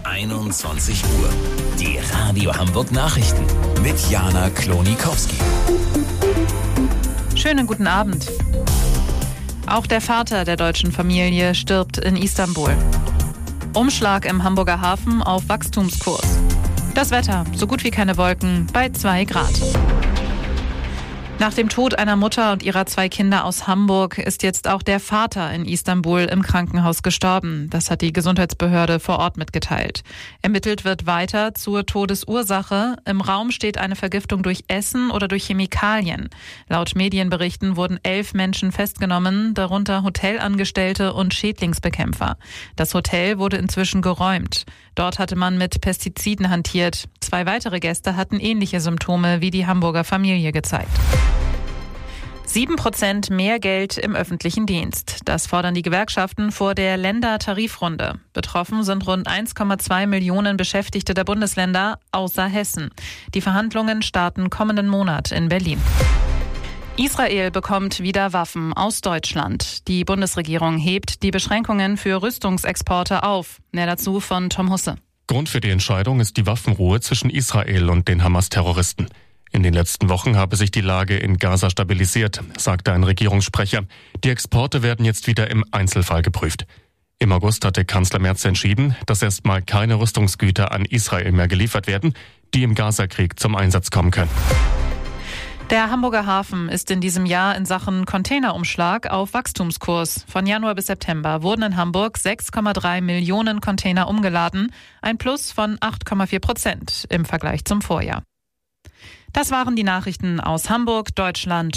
21 Uhr. Die Radio Hamburg Nachrichten mit Jana Klonikowski. Schönen guten Abend. Auch der Vater der deutschen Familie stirbt in Istanbul. Umschlag im Hamburger Hafen auf Wachstumskurs. Das Wetter, so gut wie keine Wolken, bei 2 Grad. Nach dem Tod einer Mutter und ihrer 2 Kinder aus Hamburg ist jetzt auch der Vater in Istanbul im Krankenhaus gestorben. Das hat die Gesundheitsbehörde vor Ort mitgeteilt. Ermittelt wird weiter zur Todesursache. Im Raum steht eine Vergiftung durch Essen oder durch Chemikalien. Laut Medienberichten wurden 11 Menschen festgenommen, darunter Hotelangestellte und Schädlingsbekämpfer. Das Hotel wurde inzwischen geräumt. Dort hatte man mit Pestiziden hantiert. 2 weitere Gäste hatten ähnliche Symptome wie die Hamburger Familie gezeigt. 7% mehr Geld im öffentlichen Dienst. Das fordern die Gewerkschaften vor der Ländertarifrunde. Betroffen sind rund 1,2 Millionen Beschäftigte der Bundesländer außer Hessen. Die Verhandlungen starten kommenden Monat in Berlin. Israel bekommt wieder Waffen aus Deutschland. Die Bundesregierung hebt die Beschränkungen für Rüstungsexporte auf. Mehr dazu von Tom Husse. Grund für die Entscheidung ist die Waffenruhe zwischen Israel und den Hamas-Terroristen. In den letzten Wochen habe sich die Lage in Gaza stabilisiert, sagte ein Regierungssprecher. Die Exporte werden jetzt wieder im Einzelfall geprüft. Im August hatte Kanzler Merz entschieden, dass erstmal keine Rüstungsgüter an Israel mehr geliefert werden, die im Gaza-Krieg zum Einsatz kommen können. Der Hamburger Hafen ist in diesem Jahr in Sachen Containerumschlag auf Wachstumskurs. Von Januar bis September wurden in Hamburg 6,3 Millionen Container umgeladen, ein Plus von 8,4% im Vergleich zum Vorjahr. Das waren die Nachrichten aus Hamburg, Deutschland